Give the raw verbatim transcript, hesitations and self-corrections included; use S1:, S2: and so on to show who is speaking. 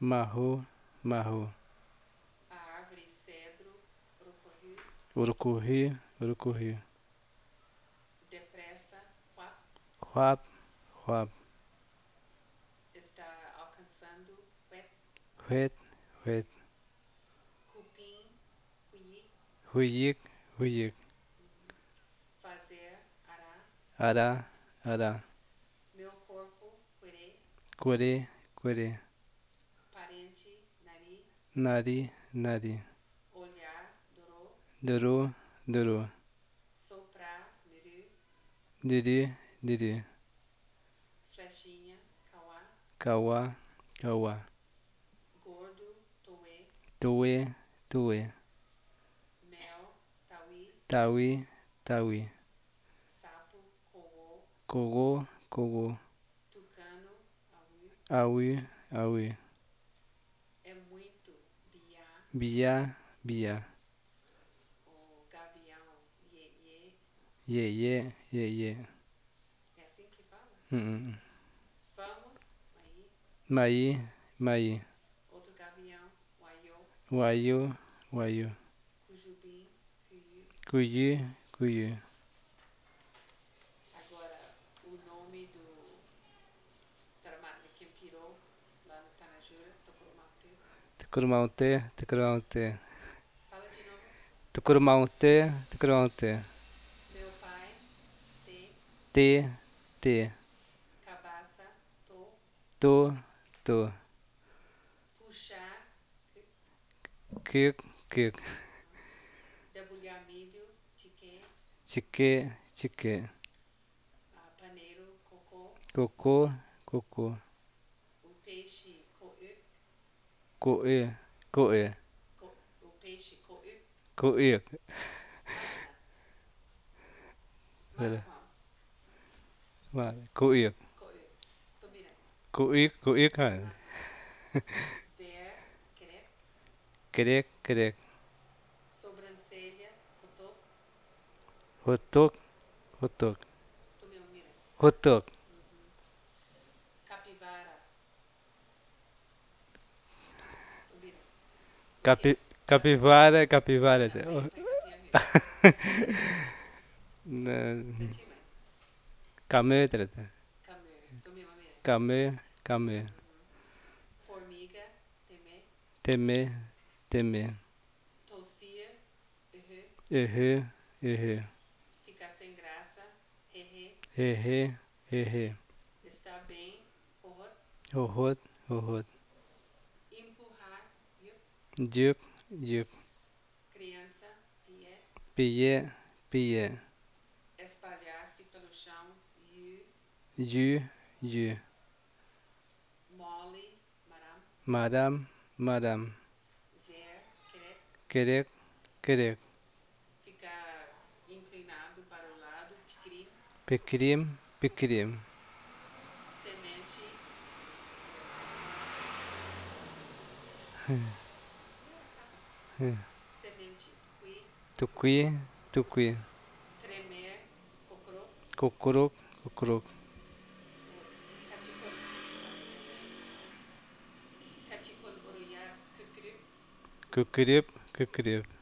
S1: marro, marro.
S2: A árvore cedro, urucurri.
S1: Urucurri, urucurri.
S2: Depressa, huap.
S1: Huap, huap.
S2: Está alcançando, huet.
S1: Huet, huet.
S2: Cupim, huií.
S1: Huiik, huiik.
S2: Fazer, ará.
S1: Ará, ará.
S2: Meu corpo, curê.
S1: Curê, curê.
S2: Parente, nari.
S1: Nari, nari.
S2: Olhar, dorô.
S1: Duru, duru.
S2: Soprar, nuru.
S1: Diri, diri.
S2: Flechinha, cauá.
S1: Cauá, cauá.
S2: Gordo, toê.
S1: Tuê, tuê.
S2: Mel, tauí.
S1: Tauí, tauí.
S2: Sapo, coô.
S1: Cogô, cogô.
S2: Tucano, auí.
S1: Auí, auí.
S2: É muito, biá.
S1: Biá, biá.
S2: O gavião, iê, iê.
S1: Iê, iê, iê, iê.
S2: É assim que fala?
S1: Hum.
S2: Vamos, aí.
S1: Maí, maí.
S2: Outro gavião, uaiô.
S1: Uaiu, uaiu.
S2: Cujubim, cuiú.
S1: Cuyi, cuyi.
S2: Agora, o nome do Taramaki Kempirô, lá no Tanajura, Tokurumaute.
S1: Tucurumauté, tucurumauté.
S2: Fala de novo.
S1: Tucurumauté, tucurumauté.
S2: Meu pai, te.
S1: Te, te.
S2: Cabaça, to.
S1: Tu, tu.
S2: Puxar, que.
S1: Kik, kik.
S2: Debulhar milho, tique.
S1: Chique, chique.
S2: Ah, paneiro, cocô.
S1: Cocô, cocô.
S2: O peixe, coú.
S1: Coê, coê.
S2: Co, o peixe, coú.
S1: Coê.
S2: Máquina.
S1: Pera.
S2: Macarrão.
S1: Vale. Coê.
S2: Coú. Tô mirando.
S1: Coê, coê, cara.
S2: Ver, crep.
S1: Crec, crec.
S2: Sobrancelha, cotô.
S1: Rotoc, rotoc.
S2: Tô me mirando.
S1: Rotoc.
S2: Uhum. Capivara. Tô mirando.
S1: Capi,
S2: Porque
S1: capivara, capivara.
S2: Não, aí foi capinha mesmo. Cantinho, mãe.
S1: Camê, trata.
S2: Camê. Tô me mirando.
S1: Camê, camê.
S2: Uhum. Formiga, temê.
S1: Temê, temê.
S2: Tossir, uhum.
S1: Ehê, ehê.
S2: Ficar sem graça, hehe.
S1: Ehê, ehê.
S2: Estar bem, horror.
S1: Horror, horror.
S2: Empurrar, yup.
S1: Diuc, diuc.
S2: Criança, pié.
S1: Pié, pié.
S2: Espalhar-se pelo chão, yu.
S1: Ju, ju.
S2: Mole, maram.
S1: Madam, madam.
S2: Ver, crep.
S1: Querec, querec.
S2: Ficar inclinado para o lado, picrim.
S1: Pecrim, pecrim.
S2: Semente. Semente, tuqui.
S1: Tuqui, tuqui.
S2: Tremer, cocorô.
S1: Cocoroc, cocoroc.
S2: Caticor. Caticor, orulhar, cucru.
S1: Cucrip, cucrip.